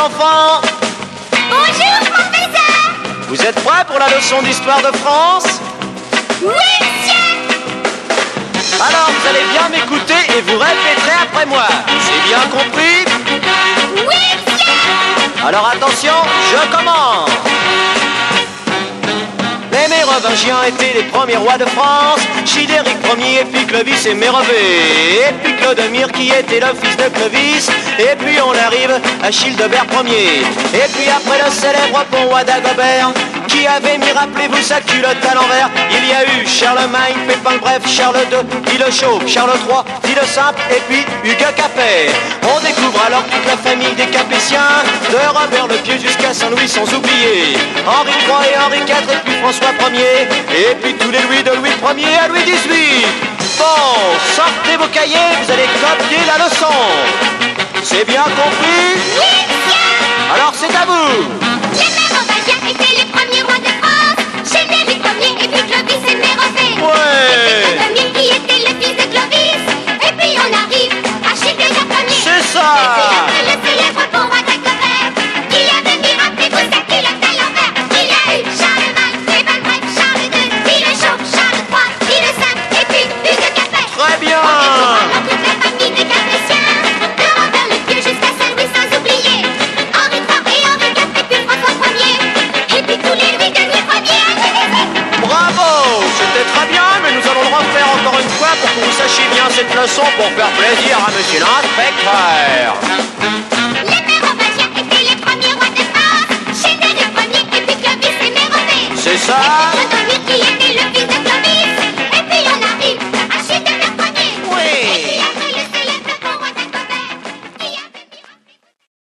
enfants. Bonjour, professeur. Vous êtes prêts pour la leçon d'histoire de France? Oui, monsieur. Alors, vous allez bien m'écouter et vous répéterez après moi. C'est bien compris? Oui, monsieur. Alors attention, je commence. Les Mérovingiens étaient les premiers rois de France. Childéric Ier, et puis Clovis et Mérové, et puis Clodomir qui était le fils de Clovis, et puis on arrive à Childebert Ier, et puis après le célèbre pont roi d'Agobert, qui avait mis, rappelez-vous, sa culotte à l'envers. Il y a eu Charlemagne, Pépin le Bref, Charles II, Guy le Chauve, Charles III, Guy le Simple, et puis Hugues Capet. On découvre alors toute la famille des Capétiens, de Robert le Pieux jusqu'à Saint-Louis, sans oublier Henri III et Henri IV, et puis François Ier, et puis tous les Louis, de Louis Ier à Louis XVIII. Bon, sortez vos cahiers, vous allez copier la leçon. C'est bien compris? Oui, monsieur. Alors c'est à vous. Les Mérovingiens étaient les premiers rois de France. Childéric Ier et puis Clovis et Mérové. Ouais. Et puis Clodomir qui était le fils de Clovis. Et puis on arrive à Childébert Ier. C'est ça. Et puis après le célèbre pont roi d'Agobert, qui avait mis, rappelez-vous, sa culotte à l'envers. Il y a eu Charlemagne, Pépin le Bref, Charles II, Guy le Chauve, Charles III, Guy le Simple, et puis Hugues Capet. Très bien. On découvre alors toute la famille des Capétiens, de Robert le Pieux jusqu'à Saint-Louis, sans oublier Henri III et Henri IV, et puis François Ier, et puis tous les Louis de Louis Ier à Louis XVIII. Bravo, c'était très bien, mais nous allons le refaire encore une fois pour que vous sachiez bien cette leçon pour faire plaisir à monsieur l'inspecteur. Les Mérovingiens étaient les premiers rois de France. Childéric Ier et puis Clovis et Mérové. C'est ça. Et puis